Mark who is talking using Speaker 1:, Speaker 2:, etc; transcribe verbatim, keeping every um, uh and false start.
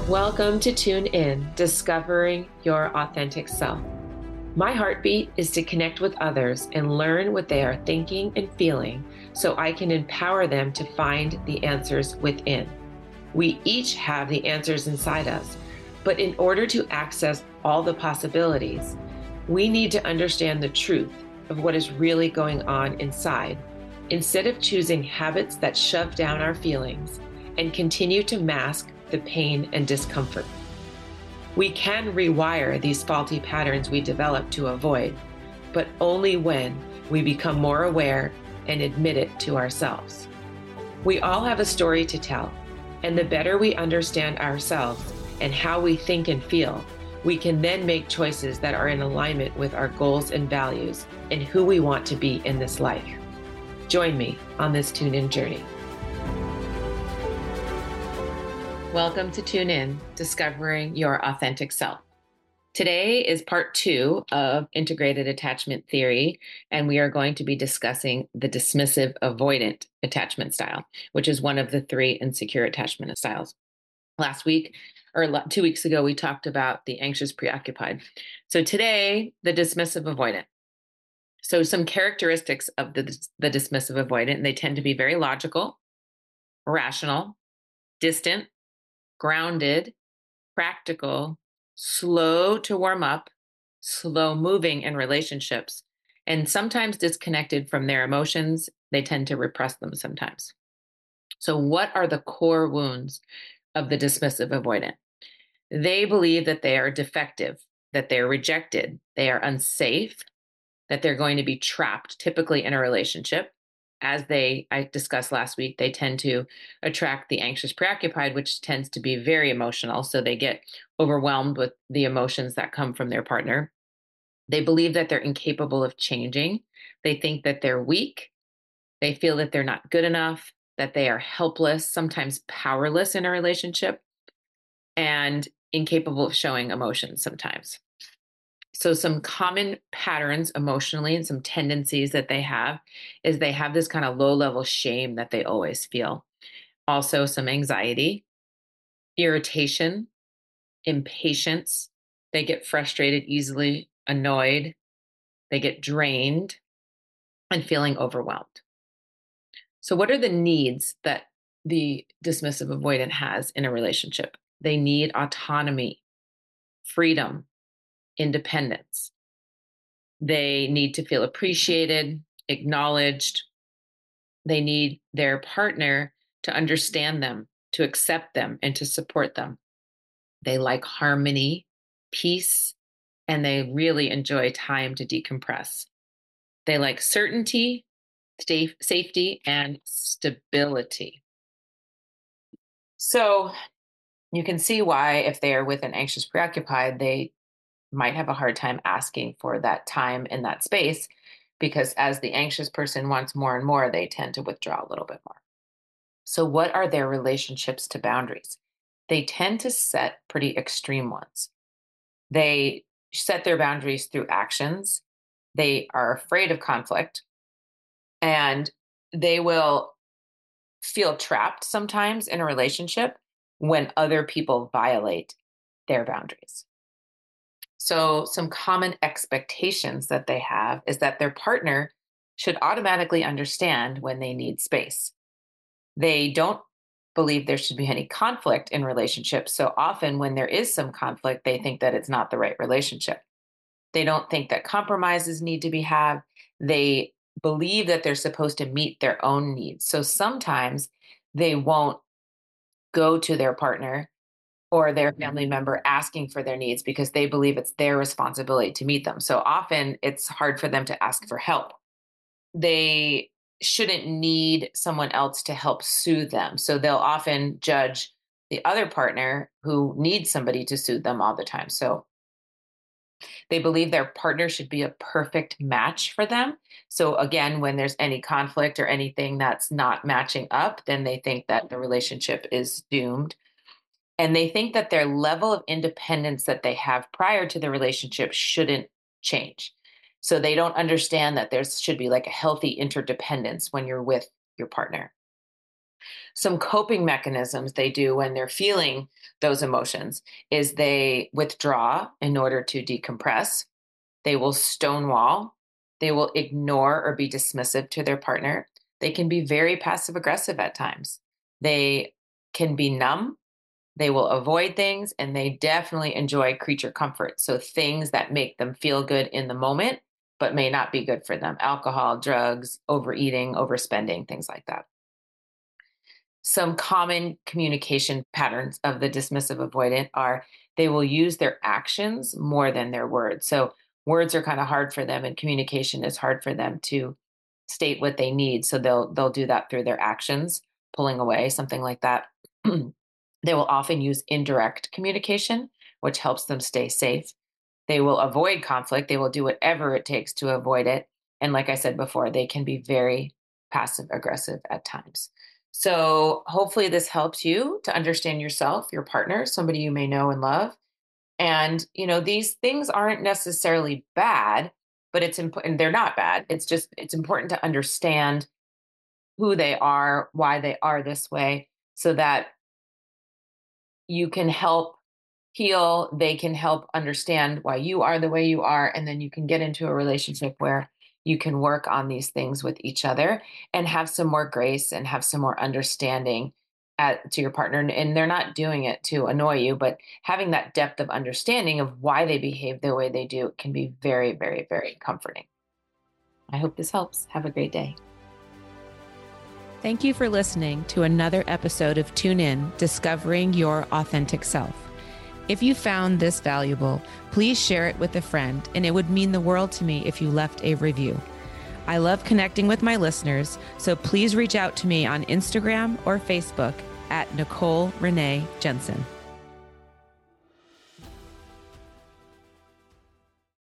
Speaker 1: Welcome to Tune In, Discovering Your Authentic Self. My heartbeat is to connect with others and learn what they are thinking and feeling so I can empower them to find the answers within. We each have the answers inside us, but in order to access all the possibilities, we need to understand the truth of what is really going on inside, instead of choosing habits that shove down our feelings and continue to mask the pain and discomfort. We can rewire these faulty patterns we develop to avoid, but only when we become more aware and admit it to ourselves. We all have a story to tell, and the better we understand ourselves and how we think and feel, we can then make choices that are in alignment with our goals and values and who we want to be in this life. Join me on this Tune In journey. Welcome to Tune In, Discovering Your Authentic Self. Today is part two of integrated attachment theory, and we are going to be discussing the dismissive avoidant attachment style, which is one of the three insecure attachment styles. Last week, or two weeks ago, we talked about the anxious preoccupied. So today, the dismissive avoidant. So some characteristics of the, the dismissive avoidant, they tend to be very logical, rational, distant, grounded, practical, slow to warm up, slow moving in relationships, and sometimes disconnected from their emotions. They tend to repress them sometimes. So what are the core wounds of the dismissive avoidant? They believe that they are defective, that they're rejected, they are unsafe, that they're going to be trapped, typically in a relationship. As they, I discussed last week, they tend to attract the anxious preoccupied, which tends to be very emotional. So they get overwhelmed with the emotions that come from their partner. They believe that they're incapable of changing. They think that they're weak. They feel that they're not good enough, that they are helpless, sometimes powerless in a relationship, and incapable of showing emotions sometimes. So some common patterns emotionally and some tendencies that they have is they have this kind of low level shame that they always feel. Also some anxiety, irritation, impatience. They get frustrated easily, annoyed. They get drained and feeling overwhelmed. So what are the needs that the dismissive avoidant has in a relationship? They need autonomy, freedom, independence. They need to feel appreciated, acknowledged. They need their partner to understand them, to accept them, and to support them. They like harmony, peace, and they really enjoy time to decompress. They like certainty, safe, safety, and stability. So you can see why, if they are with an anxious preoccupied, they might have a hard time asking for that time in that space, because as the anxious person wants more and more, they tend to withdraw a little bit more. So what are their relationships to boundaries? They tend to set pretty extreme ones. They set their boundaries through actions. They are afraid of conflict, and they will feel trapped sometimes in a relationship when other people violate their boundaries. So some common expectations that they have is that their partner should automatically understand when they need space. They don't believe there should be any conflict in relationships. So often when there is some conflict, they think that it's not the right relationship. They don't think that compromises need to be had. They believe that they're supposed to meet their own needs. So sometimes they won't go to their partner or their family member asking for their needs because they believe it's their responsibility to meet them. So often it's hard for them to ask for help. They shouldn't need someone else to help soothe them. So they'll often judge the other partner who needs somebody to soothe them all the time. So they believe their partner should be a perfect match for them. So again, when there's any conflict or anything that's not matching up, then they think that the relationship is doomed. And they think that their level of independence that they have prior to the relationship shouldn't change. So they don't understand that there should be like a healthy interdependence when you're with your partner. Some coping mechanisms they do when they're feeling those emotions is they withdraw in order to decompress. They will stonewall. They will ignore or be dismissive to their partner. They can be very passive aggressive at times. They can be numb. They will avoid things, and they definitely enjoy creature comfort. So things that make them feel good in the moment, but may not be good for them. Alcohol, drugs, overeating, overspending, things like that. Some common communication patterns of the dismissive avoidant are they will use their actions more than their words. So words are kind of hard for them, and communication is hard for them to state what they need. So they'll they'll do that through their actions, pulling away, something like that. They will often use indirect communication, which helps them stay safe. They will avoid conflict. They will do whatever it takes to avoid it. And like I said before, they can be very passive aggressive at times. So hopefully this helps you to understand yourself, your partner, somebody you may know and love. And, you know, these things aren't necessarily bad, but it's important. They're not bad. It's just, it's important to understand who they are, why they are this way, so that you can help heal, they can help understand why you are the way you are, and then you can get into a relationship where you can work on these things with each other and have some more grace and have some more understanding at, to your partner. And they're not doing it to annoy you, but having that depth of understanding of why they behave the way they do can be very, very, very comforting. I hope this helps. Have a great day.
Speaker 2: Thank you for listening to another episode of Tune In, Discovering Your Authentic Self. If you found this valuable, please share it with a friend, and it would mean the world to me if you left a review. I love connecting with my listeners, so please reach out to me on Instagram or Facebook at Nicole Renee Jensen.